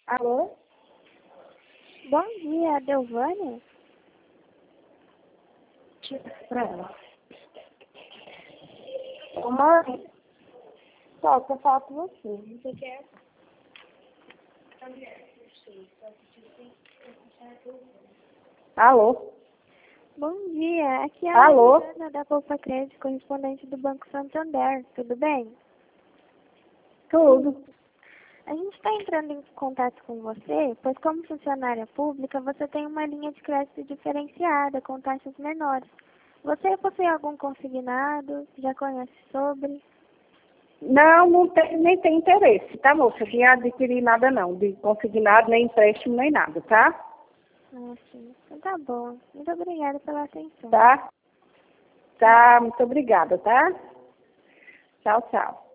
Alô? Bom dia, Delvânia? Pra ela. Ô, mãe, só que eu falo com você. Você quer? Alô? Bom dia, aqui é a Alô? Mariana da Poupa Crédito, correspondente do Banco Santander. Tudo bem? Tudo. A gente está entrando em contato com você, pois como funcionária pública, você tem uma linha de crédito diferenciada, com taxas menores. Você possui algum consignado? Já conhece sobre? Não, não tem, nem tem interesse, tá, moça? De adquirir nada não, de consignado, nem empréstimo, nem nada, tá? Ah, sim. Então tá bom. Muito obrigada pela atenção. Tá? Tá, muito obrigada, tá? Tchau, tchau.